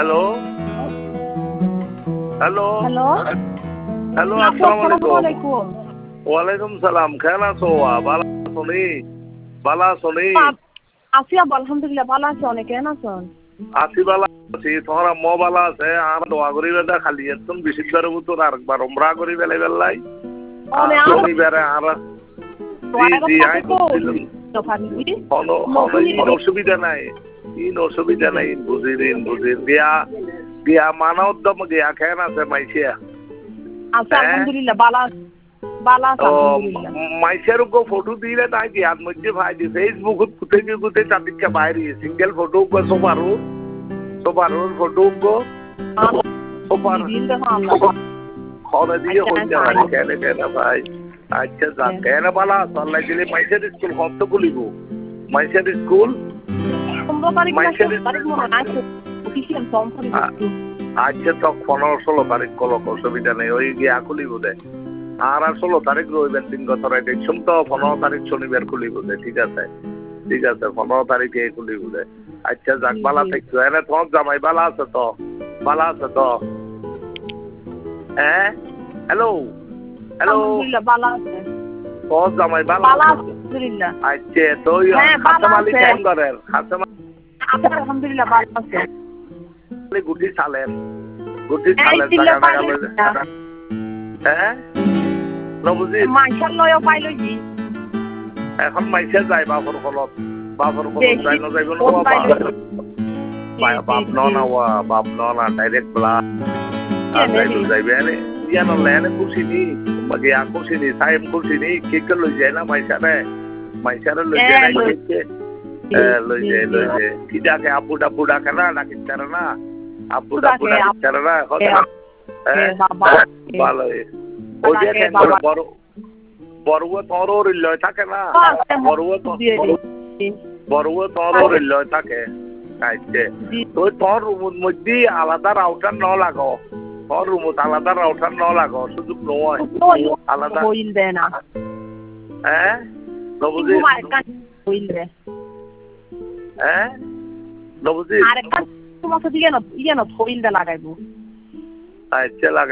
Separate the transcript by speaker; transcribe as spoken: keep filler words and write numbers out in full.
Speaker 1: hello hello
Speaker 2: hello
Speaker 1: hello আসসালামু আলাইকুম ওয়ালাইকুম সালাম কেন আছো ভালো আছো নি ভালো আছো নি
Speaker 2: আছি আলহামদুলিল্লাহ ভালো আছি অনেক কেন আছো
Speaker 1: আছি ভালো আছি তোমার আম্মা ভালো আছে আর দোয়া করি বেটা খালি একদম বিশুদ্ধের ভিতর আরেকবার উমরা করি বেলাই বেলাই শনিবারে আর জি জি আই কোনো কোনো অসুবিধা নাই ইন অসুবিধা নাই বুঝিলেন বুঝিল গিয়া গিয়া মানা উদ্যম গিয়া কেন আছে মাইসিয়া
Speaker 2: আচ্ছা আলহামদুলিল্লাহ ভালো ভালো আছে আলহামদুলিল্লাহ
Speaker 1: মাইসিয়ার গো ফটো দিলে তাই গিয়ার মধ্যে ভাই দি ফেসবুকত কুতে কুতে চাপিকা বাইরে সিঙ্গেল ফটো গো সোপারো সোপারো ফটো গো সোপার খরে দিয়ে হই না কেন কেন ভাই আচ্ছা যা কেন বালা আল্লাহ দিলে মাইসিয়ার স্কুল কত খুলিব মাইসিয়ার স্কুল মাইসিয়ার আচ্ছা তো পনেরো ষোলো তারিখ কল অসুবিধা নেই ওই গিয়া খুলিব দে আর আর ষোলো তারিখ রবিবার দিন কথা দেখছুম তো পনেরো তারিখ শনিবার খুলিব দে ঠিক আছে ঠিক আছে পনেরো তারিখে খুলিব দে আচ্ছা যাক বালা থাকছো এনে তোমার জামাই বালা আছে তো বালা আছে তো হ্যাঁ হ্যালো হ্যালো তোর জামাই বালা আচ্ছা তো খাসেম আলী কেন করেন খাসেম
Speaker 2: আলহামদুলিল্লাহ ভালো আছে
Speaker 1: গুটি চালেন গুটি চালেন টাকা টাকা লই হ্যাঁ নবুজি
Speaker 2: মাইশাল লয় পাইলো জি
Speaker 1: এখন মাইশা যায় বাপর কলত বাপর কলত যাই না যাইব না বাপ বাপ ন না ওয়া বাপ ন না ডাইরেক্ট ব্লা যাইব যাইবে আরে ইয়া ন লেনে খুশি নি মাগে আ খুশি নি সাইম খুশি নি কেক লই যায় না মাইশা রে মাইশা রে লই যায় না কেক লই যায় লই যায় কি ডাকে আপু ডাপু ডাকে না ডাকি করে না আপু ডাপু ডাকি করে না ভালো ওই যে কেন বড় বড়ুয়া তোর লয় থাকে না বড়ুয়া তো বড়ুয়া তোর লয় থাকে আচ্ছা তো তোর রুমের মধ্যে আলাদা রাউটার ন লাগো তোর রুমত আলাদা রাউটার ন লাগো সুযোগ নয় আলাদা
Speaker 2: হইল দে না
Speaker 1: হ্যাঁ নবুজি
Speaker 2: হইল দে
Speaker 1: হ্যাঁ নবুজি
Speaker 2: আরেকটা তোমাকে দিয়ে না ইয়ে না হইল দে লাগাইবো
Speaker 1: আচ্ছা লাগা